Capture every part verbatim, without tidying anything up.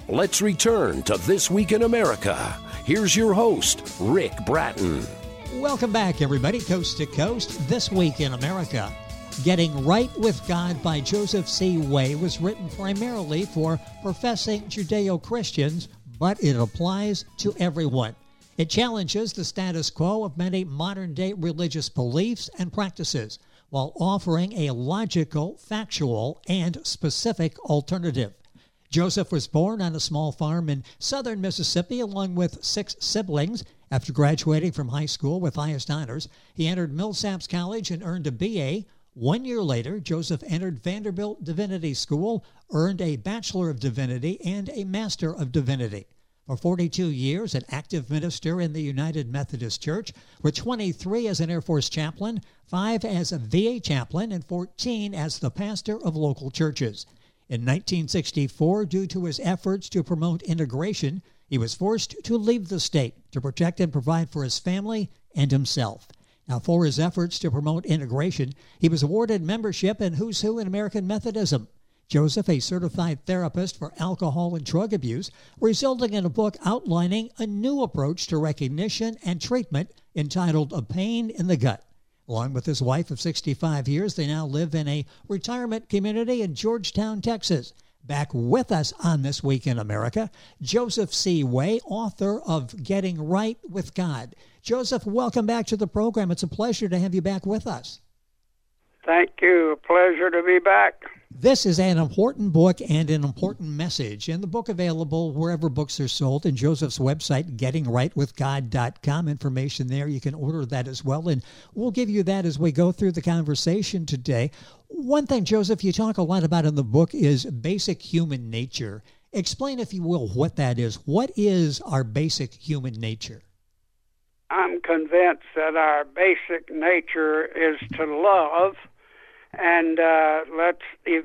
Let's return to This Week in America. Here's your host, Rick Bratton. Welcome back, everybody, coast to coast. This Week in America. Getting Right with God by Joseph C. Way was written primarily for professing Judeo-Christians, but it applies to everyone. It challenges the status quo of many modern-day religious beliefs and practices, while offering a logical, factual, and specific alternative. Joseph was born on a small farm in southern Mississippi along with six siblings. After graduating from high school with highest honors, he entered Millsaps College and earned a B A. One year later, Joseph entered Vanderbilt Divinity School, earned a Bachelor of Divinity and a Master of Divinity. For forty-two years, an active minister in the United Methodist Church, with twenty-three as an Air Force chaplain, five as a V A chaplain, and fourteen as the pastor of local churches. In nineteen sixty-four, due to his efforts to promote integration, he was forced to leave the state to protect and provide for his family and himself. Now, for his efforts to promote integration, he was awarded membership in Who's Who in American Methodism. Joseph, a certified therapist for alcohol and drug abuse, resulting in a book outlining a new approach to recognition and treatment entitled A Pain in the Gut. Along with his wife of sixty-five years, they now live in a retirement community in Georgetown, Texas. Back with us on This Week in America, Joseph C. Way, author of Getting Right with God. Joseph, welcome back to the program. It's a pleasure to have you back with us. Thank you. A pleasure to be back. This is an important book and an important message, and the book available wherever books are sold, and Joseph's website, getting right with god dot com. Information there. You can order that as well, and we'll give you that as we go through the conversation today. One thing, Joseph, you talk a lot about in the book is basic human nature. Explain, if you will, what that is. What is our basic human nature? I'm convinced that our basic nature is to love. And uh, let's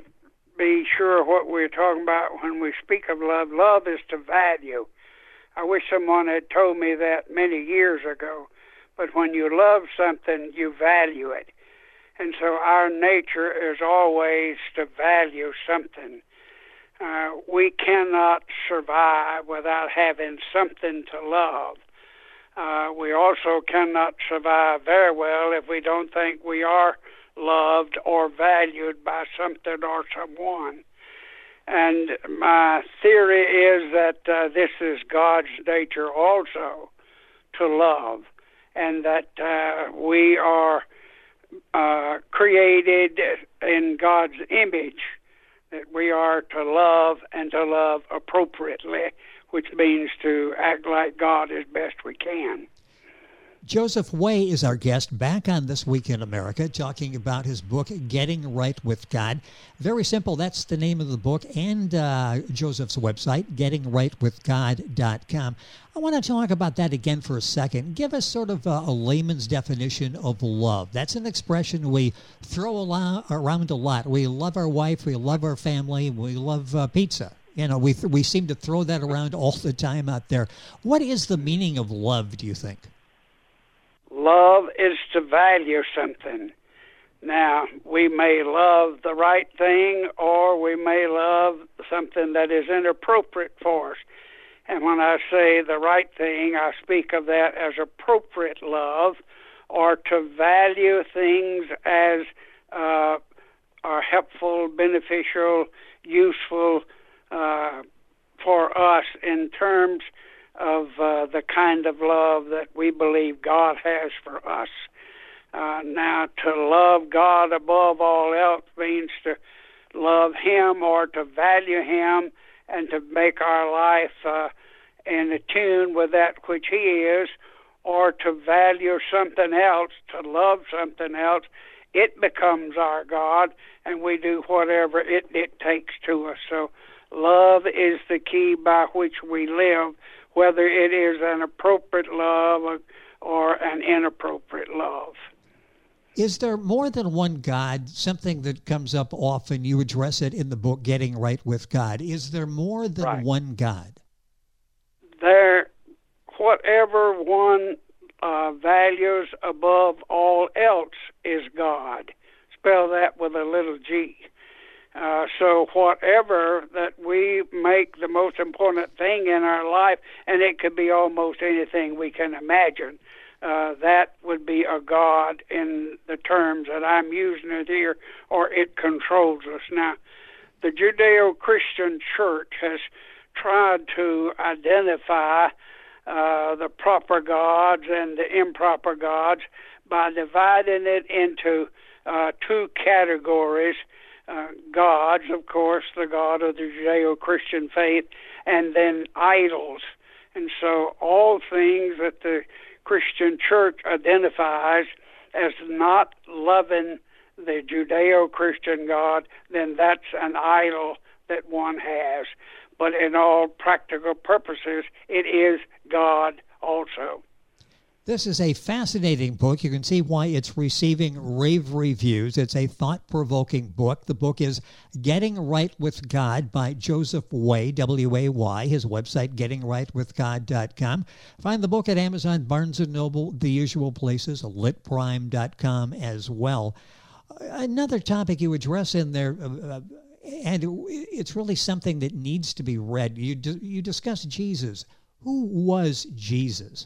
be sure what we're talking about when we speak of love. Love is to value. I wish someone had told me that many years ago. But when you love something, you value it. And so our nature is always to value something. Uh, we cannot survive without having something to love. Uh, we also cannot survive very well if we don't think we are loved or valued by something or someone. And my theory is that uh, this is God's nature also, to love, and that uh, we are uh, created in God's image, that we are to love and to love appropriately, which means to act like God as best we can. Joseph Way is our guest back on This Week in America, talking about his book, Getting Right with God. Very simple. That's the name of the book and uh, Joseph's website, getting right with god dot com. I want to talk about that again for a second. Give us sort of a, a layman's definition of love. That's an expression we throw a lot, around a lot. We love our wife. We love our family. We love uh, pizza. You know, we, we seem to throw that around all the time out there. What is the meaning of love, do you think? Love is to value something. Now, we may love the right thing, or we may love something that is inappropriate for us. And when I say the right thing, I speak of that as appropriate love, or to value things as uh, are helpful, beneficial, useful uh, for us in terms of uh, the kind of love that we believe God has for us. Uh, now, to love God above all else means to love Him or to value Him and to make our life uh, in tune with that which He is, or to value something else, to love something else. It becomes our God, and we do whatever it dictates to us. So love is the key by which we live, whether it is an appropriate love or an inappropriate love. Is there more than one God? Something that comes up often, you address it in the book, Getting Right with God. Is there more than right. one God? There, whatever one uh, values above all else is God. Spell that with a little g. Uh, so whatever that we make the most important thing in our life, and it could be almost anything we can imagine, uh, that would be a God in the terms that I'm using it here, or it controls us. Now, the Judeo-Christian Church has tried to identify uh, the proper gods and the improper gods by dividing it into uh, two categories. Uh, gods, of course, the God of the Judeo-Christian faith, and then idols. And so all things that the Christian church identifies as not loving the Judeo-Christian God, then that's an idol that one has. But in all practical purposes, it is God also. This is a fascinating book. You can see why it's receiving rave reviews. It's a thought-provoking book. The book is Getting Right with God by Joseph Way, W A Y. His website, getting right with god dot com. Find the book at Amazon, Barnes and Noble, the usual places, lit prime dot com as well. Another topic you address in there, uh, and it's really something that needs to be read. You, you discuss Jesus. Who was Jesus?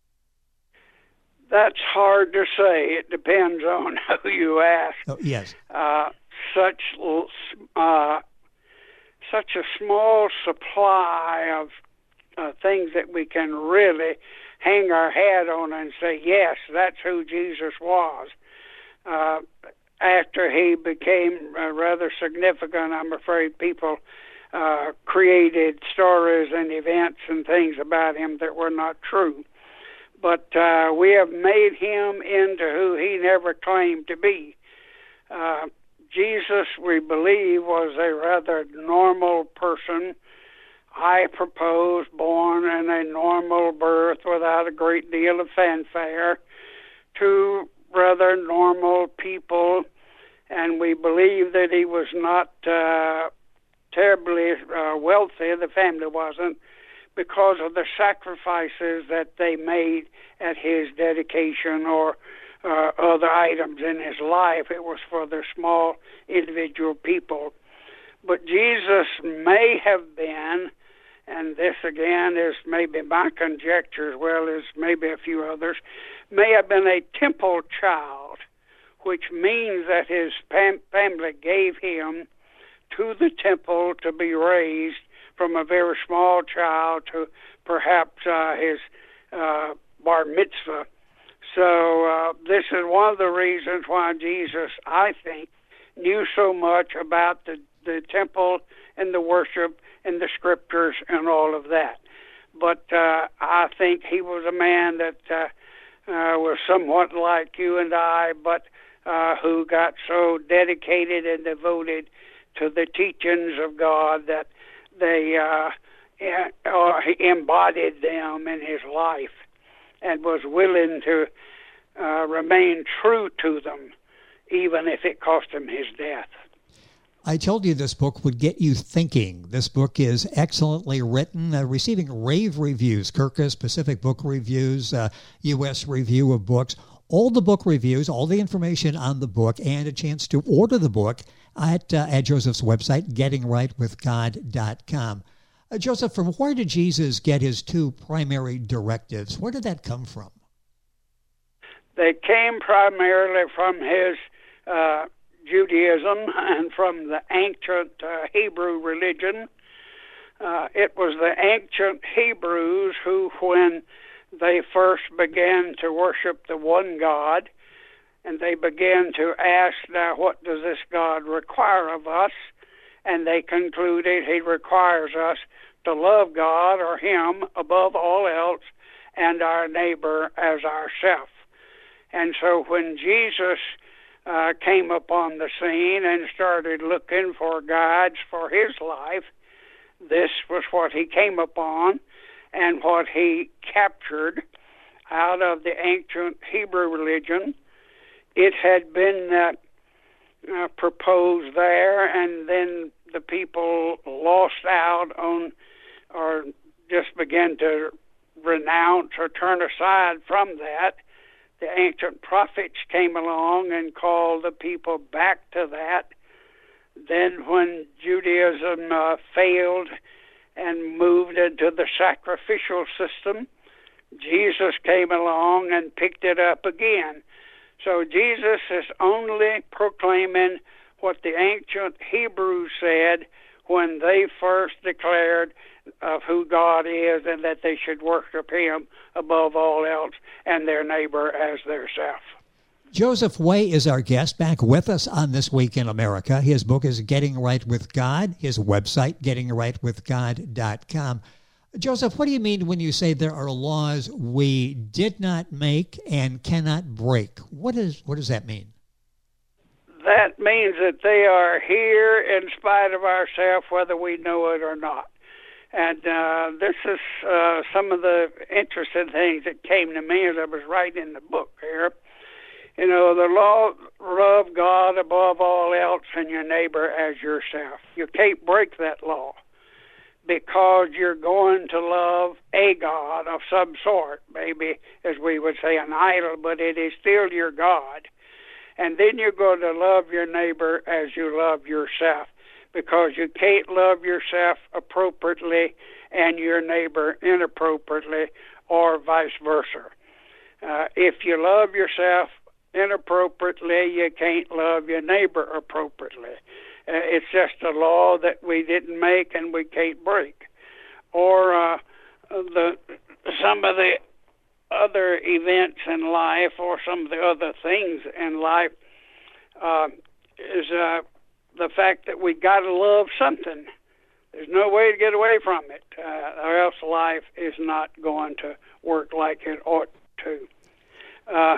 That's hard to say. It depends on who you ask. Oh, yes. Uh, such uh, such a small supply of uh, things that we can really hang our hat on and say, yes, that's who Jesus was. Uh, after he became uh, rather significant, I'm afraid people uh, created stories and events and things about him that were not true. But uh, we have made him into who he never claimed to be. Uh, Jesus, we believe, was a rather normal person. I propose born in a normal birth without a great deal of fanfare to rather normal people, and we believe that he was not uh, terribly uh, wealthy, the family wasn't, because of the sacrifices that they made at his dedication or uh, other items in his life. It was for the small individual people. But Jesus may have been, and this again is maybe my conjecture as well as maybe a few others, may have been a temple child, which means that his fam- family gave him to the temple to be raised from a very small child to perhaps uh, his uh, bar mitzvah. So uh, this is one of the reasons why Jesus, I think, knew so much about the, the temple and the worship and the scriptures and all of that. But uh, I think he was a man that uh, uh, was somewhat like you and I, but uh, who got so dedicated and devoted to the teachings of God that they uh, or he embodied them in his life and was willing to uh, remain true to them, even if it cost him his death. I told you this book would get you thinking. This book is excellently written, uh, receiving rave reviews, Kirkus, Pacific Book Reviews, uh, U S Review of Books. All the book reviews, all the information on the book, and a chance to order the book at, uh, at Joseph's website, getting right with god dot com. Uh, Joseph, from where did Jesus get his two primary directives? Where did that come from? They came primarily from his uh, Judaism and from the ancient uh, Hebrew religion. Uh, it was the ancient Hebrews who, when they first began to worship the one God, and they began to ask, now, what does this God require of us? And they concluded he requires us to love God or him above all else and our neighbor as ourself. And so when Jesus uh, came upon the scene and started looking for guides for his life, this was what he came upon and what he captured out of the ancient Hebrew religion. It had been uh, uh, proposed there, and then the people lost out on or just began to renounce or turn aside from that. The ancient prophets came along and called the people back to that. Then when Judaism uh, failed and moved into the sacrificial system, Jesus came along and picked it up again. So Jesus is only proclaiming what the ancient Hebrews said when they first declared of who God is and that they should worship Him above all else and their neighbor as their self. Joseph Way is our guest, back with us on This Week in America. His book is Getting Right with God. His website, getting right with god dot com. Joseph, what do you mean when you say there are laws we did not make and cannot break? What is what does that mean? That means that they are here in spite of ourselves, whether we know it or not. And uh, this is uh, some of the interesting things that came to me as I was writing the book here. You know, the law, love God above all else and your neighbor as yourself. You can't break that law because you're going to love a God of some sort, maybe, as we would say, an idol, but it is still your God. And then you're going to love your neighbor as you love yourself, because you can't love yourself appropriately and your neighbor inappropriately, or vice versa. Uh, if you love yourself inappropriately, you can't love your neighbor appropriately. Uh, it's just a law that we didn't make and we can't break. Or uh, the some of the other events in life, or some of the other things in life, uh, is uh, the fact that we got to love something. There's no way to get away from it, uh, or else life is not going to work like it ought to. Uh,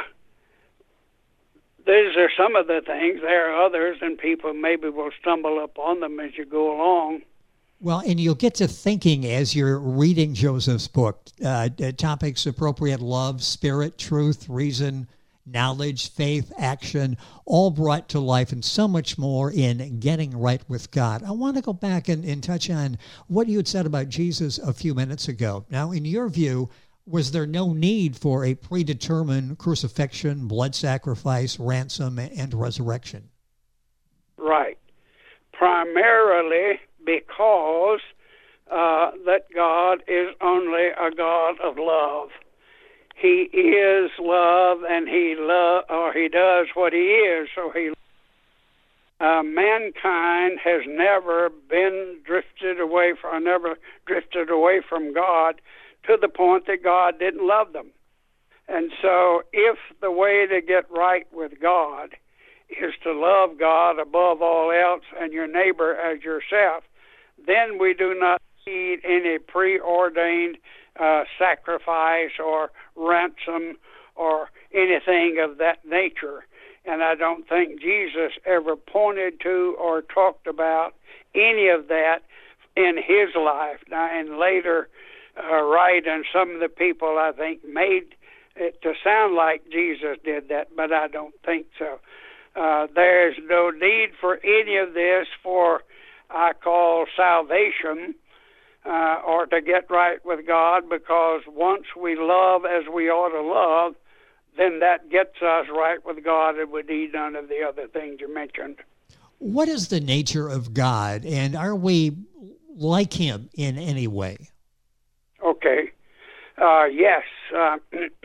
these are some of the things. There are others, and people maybe will stumble upon them as you go along. Well, and you'll get to thinking as you're reading Joseph's book, uh, topics appropriate: love, spirit, truth, reason, knowledge, faith, action, all brought to life, and so much more in Getting Right with God. I want to go back and, and touch on what you had said about Jesus a few minutes ago. Now, in your view, was there no need for a predetermined crucifixion, blood sacrifice, ransom, and resurrection? Right. Primarily because uh, that God is only a God of love. He is love, and he love, or he does what he is. So he, uh, mankind has never been drifted away from, never drifted away from God to the point that God didn't love them. And so, if the way to get right with God is to love God above all else and your neighbor as yourself, then we do not need any preordained uh, sacrifice or ransom or anything of that nature. And I don't think Jesus ever pointed to or talked about any of that in his life. Now, in later uh, writing, some of the people, I think, made it to sound like Jesus did that, but I don't think so. Uh, there's no need for any of this for, I call, salvation, uh, or to get right with God, because once we love as we ought to love, then that gets us right with God, and we need none of the other things you mentioned. What is the nature of God, and are we like him in any way? Okay. Uh, yes. Uh,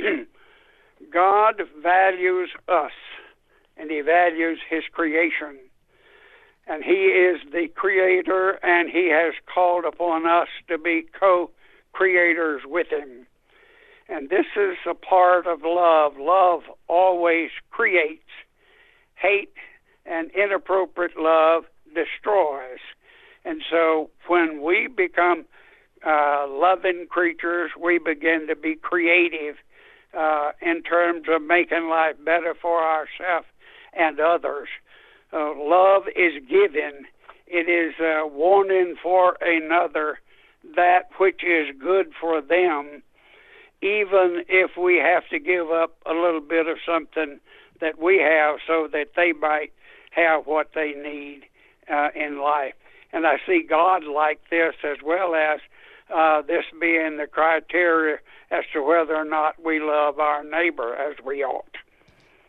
God values us, and he values his creation. And he is the creator, and he has called upon us to be co-creators with him. And this is a part of love. Love always creates. Hate and inappropriate love destroys. And so when we become uh, loving creatures, we begin to be creative uh, in terms of making life better for ourselves and others. Uh, love is given. It is uh, wanting for another that which is good for them, even if we have to give up a little bit of something that we have so that they might have what they need uh, in life. And I see God like this, as well as uh, this being the criteria as to whether or not we love our neighbor as we ought.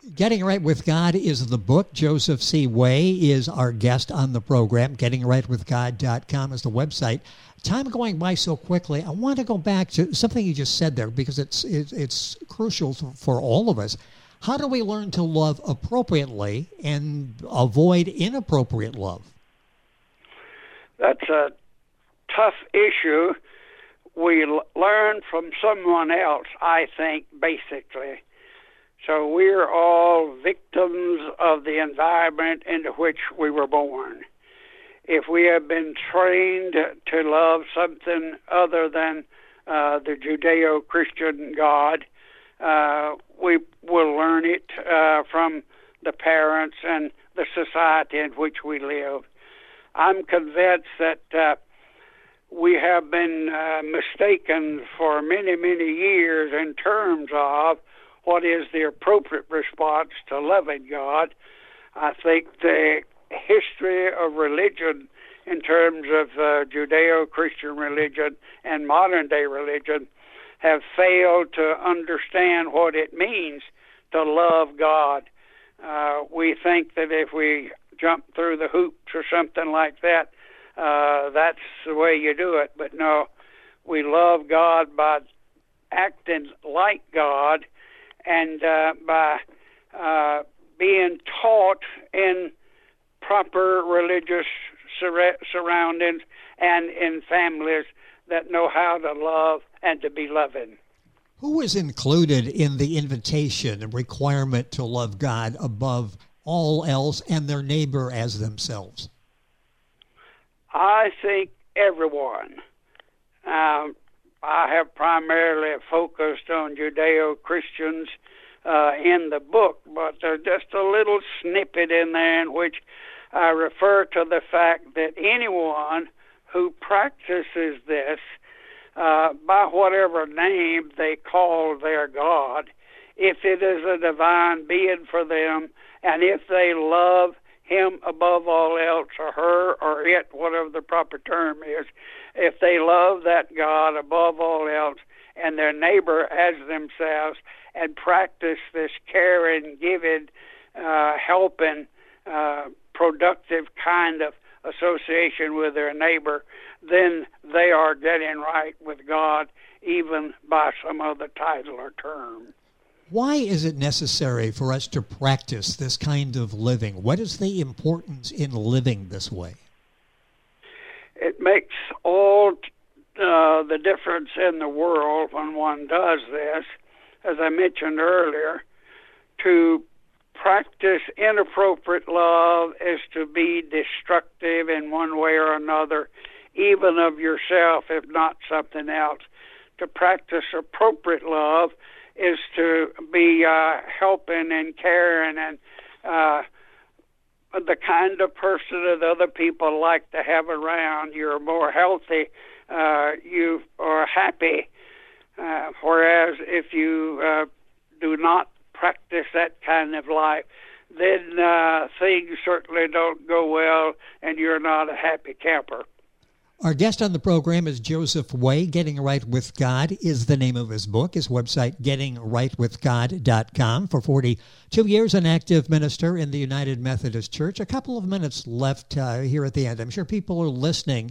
Getting Right with God is the book. Joseph C. Way is our guest on the program. getting right with god dot com is the website. Time going by so quickly, I want to go back to something you just said there because it's it's, it's crucial for all of us. How do we learn to love appropriately and avoid inappropriate love? That's a tough issue. We l- learn from someone else, I think, basically. So we're all victims of the environment into which we were born. If we have been trained to love something other than uh, the Judeo-Christian God, uh, we will learn it uh, from the parents and the society in which we live. I'm convinced that uh, we have been uh, mistaken for many, many years in terms of what is the appropriate response to loving God. I think the history of religion in terms of uh, Judeo-Christian religion and modern-day religion have failed to understand what it means to love God. Uh, we think that if we jump through the hoops or something like that, uh, that's the way you do it. But no, we love God by acting like God and uh, by uh, being taught in proper religious sur- surroundings and in families that know how to love and to be loving. Who is included in the invitation and requirement to love God above all else and their neighbor as themselves? I think everyone. Um, I have primarily focused on Judeo-Christians uh, in the book, but there's just a little snippet in there in which I refer to the fact that anyone who practices this, uh, by whatever name they call their God, if it is a divine being for them, and if they love him above all else, or her, or it, whatever the proper term is, if they love that God above all else and their neighbor as themselves and practice this caring, giving, uh, helping, uh, productive kind of association with their neighbor, then they are getting right with God, even by some other title or term. Why is it necessary for us to practice this kind of living? What is the importance in living this way? It makes all uh, the difference in the world when one does this. As I mentioned earlier, to practice inappropriate love is to be destructive in one way or another, even of yourself, if not something else. To practice appropriate love is to be uh, helping and caring and uh, the kind of person that other people like to have around. You're more healthy. Uh, you are happy. Uh, whereas if you uh, do not practice that kind of life, then uh, things certainly don't go well and you're not a happy camper. Our guest on the program is Joseph Way. Getting Right with God is the name of his book. His website, getting right with god dot com. For forty-two years, an active minister in the United Methodist Church. A couple of minutes left uh, here at the end. I'm sure people are listening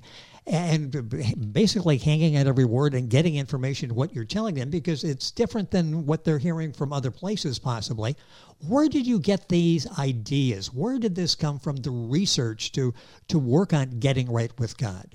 and basically hanging at every word and getting information, what you're telling them, because it's different than what they're hearing from other places possibly. Where did you get these ideas? Where did this come from, the research to, to work on getting right with God?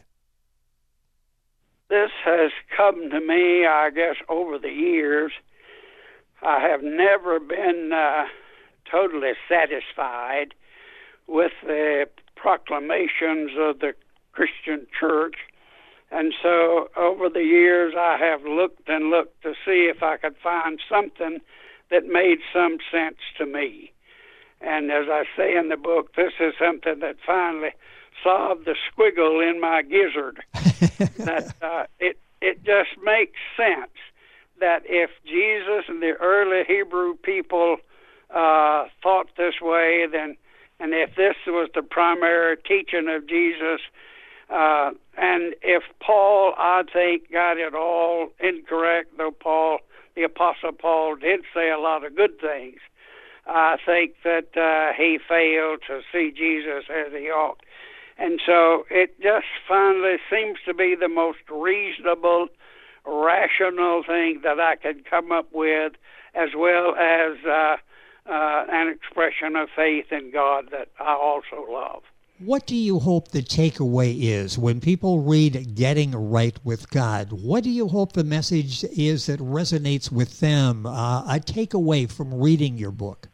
This has come to me, I guess, over the years. I have never been uh, totally satisfied with the proclamations of the Christian church. And so over the years, I have looked and looked to see if I could find something that made some sense to me. And as I say in the book, this is something that finally solved the squiggle in my gizzard. that uh, it it just makes sense that if Jesus and the early Hebrew people uh, thought this way, then and if this was the primary teaching of Jesus, uh, and if Paul, I think, got it all incorrect, though Paul, the Apostle Paul, did say a lot of good things I think that uh, he failed to see Jesus as he ought. And so it just finally seems to be the most reasonable, rational thing that I could come up with, as well as uh, uh, an expression of faith in God that I also love. What do you hope the takeaway is when people read Getting Right with God? What do you hope the message is that resonates with them, uh, a takeaway from reading your book?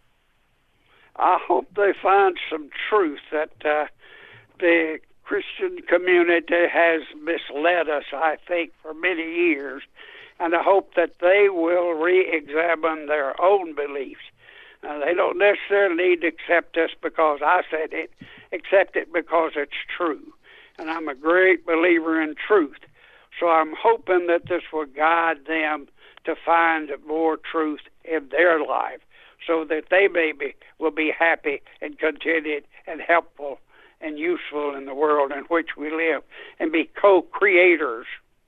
I hope they find some truth that uh, the Christian community has misled us, I think, for many years, and I hope that they will re-examine their own beliefs. Uh, they don't necessarily need to accept us because I said it, accept it because it's true. And I'm a great believer in truth. So I'm hoping that this will guide them to find more truth in their life so that they maybe will be happy and contented and helpful and useful in the world in which we live and be co-creators.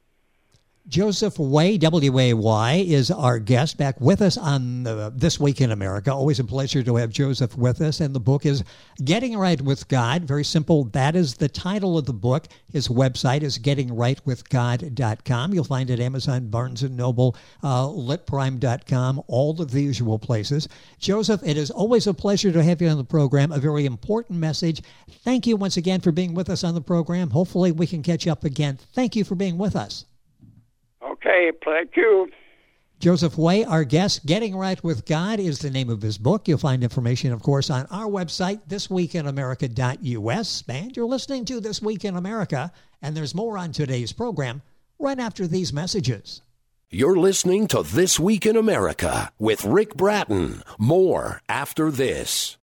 Joseph Way, W A Y, is our guest, back with us on uh, This Week in America. Always a pleasure to have Joseph with us. And the book is Getting Right with God. Very simple. That is the title of the book. His website is getting right with god dot com. You'll find it at Amazon, Barnes and Noble, uh, lit prime dot com, all of the usual places. Joseph, it is always a pleasure to have you on the program. A very important message. Thank you once again for being with us on the program. Hopefully we can catch up again. Thank you for being with us. Okay, thank you. Joseph Way, our guest. Getting Right with God is the name of his book. You'll find information, of course, on our website, this week in america dot u s. And you're listening to This Week in America, and there's more on today's program right after these messages. You're listening to This Week in America with Rick Bratton. More after this.